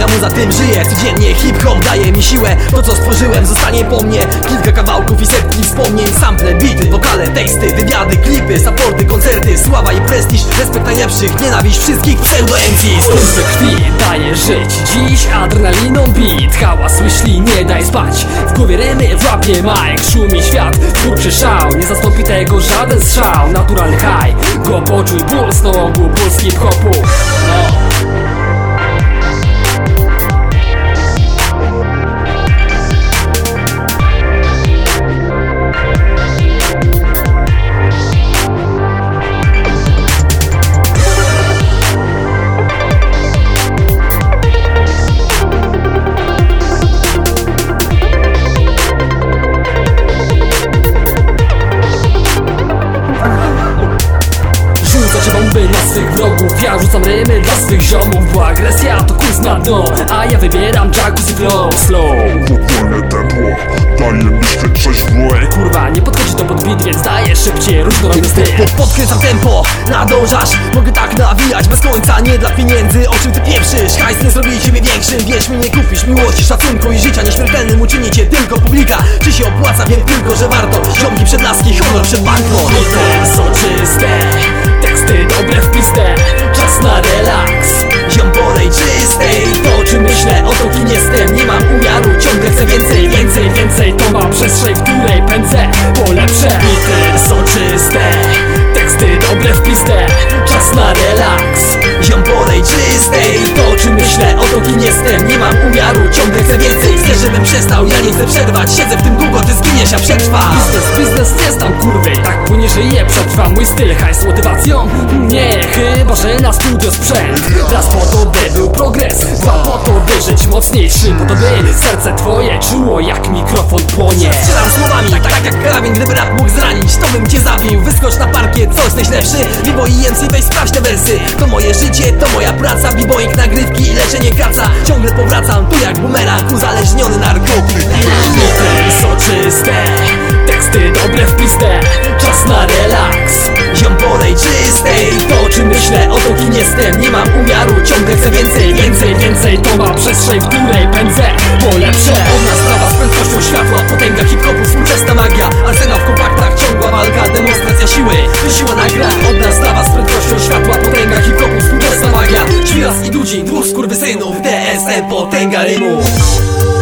moja muza tym żyje. Codziennie hip-hop daje mi siłę. To co stworzyłem zostanie po mnie. Kilka kawałków i setki wspomnień. Sample, bity, wokale, teksty, wywiady, klipy, supporty, koncerty, sława i prestiż, respekt najlepszych, nienawiść wszystkich pseudo-MCs. Kurwy krwi daje żyć, dziś adrenaliną beat. Hałas myśli nie daj spać, w głowie remy, w rapie mic. Szumi świat, twórczy szał, nie zastąpi tego żaden strzał. Naturalny high, go poczuj, ból z nogu, puls hip-hopu. Bomby na swych wrogów, ja rzucam rymy dla swych ziomów. Bo agresja to kurs na dno, a ja wybieram jacuzzi flow. Slow, wolne tempo, daje myśleć trzeźwo. Kurwa, nie podchodzi to pod beat, więc daję szybciej różnorodny styl. Podkręcam tempo, nadążasz, mogę tak nawijać bez końca. Nie dla pieniędzy, o czym ty pieprzysz. Hajs nie zrobi ciebie większym, wierz mi, nie kupisz miłości, szacunku i życia. Nieśmiertelnym uczyni cię tylko publika. Czy się opłaca? Wiem tylko, że warto. Ziomki przed laski, honor przed banknot. Te soczyste, teksty dobre w pistę, czas na relaks. Ziom polej czystej, To o czym myślę, o to kim jestem. Nie mam umiaru, ciągle chcę więcej, więcej, więcej. To ma przestrzeń, w której pędzę po lepsze. Bity soczyste, teksty dobre w pistę, czas na relaks. ziom polej czystej. To o czym myślę, o to kim jestem. Nie mam umiaru, ciągle chcę więcej. Chcesz, żebym przestał, ja nie chcę przerwać. Siedzę w tym długo, ty zginiesz, ja przetrwam. Biznes, nie znam kurwy, tak płynie, że je przetrwa. Mój styl, hajs z motywacją? Nie, chyba, że na studio sprzęt. Raz po to, by był progres, dwa po to, by żyć mocniejszy. Po to, by serce twoje czuło, jak mikrofon płonie. Strzelam słowami, tak jak karabin. Gdyby rap mógł zranić, to bym cię zabił. Wyskocz na parkiet, co jesteś lepszy? B-boy i MC, weź sprawdź te wersy. To moje życie, to moja praca. B-boying, nagrywki i leczenie kaca. Ciągle powracam, tu jak bumerang, uzależniony narkotyk. Bity soczyste, teksty dobre w pistę, czas na relaks. Ziom polej czystej. To o czym myślę, o to kim jestem. Nie mam umiaru, ciągle chcę więcej, więcej, więcej. To ma przestrzeń, w której pędzę po lepsze. Ona sprawa z prędkością światła, potęga hip-hopu, współczesna magia. Arsenał w kompaktach, ciągła walka, demonstracja siły. To siła nagra, od nas sprawa z prędkością światła, potęga hip-hopu, współczesna magia. Świras i Dudzin, dwóch skurwysynów, DSM, potęga rymu.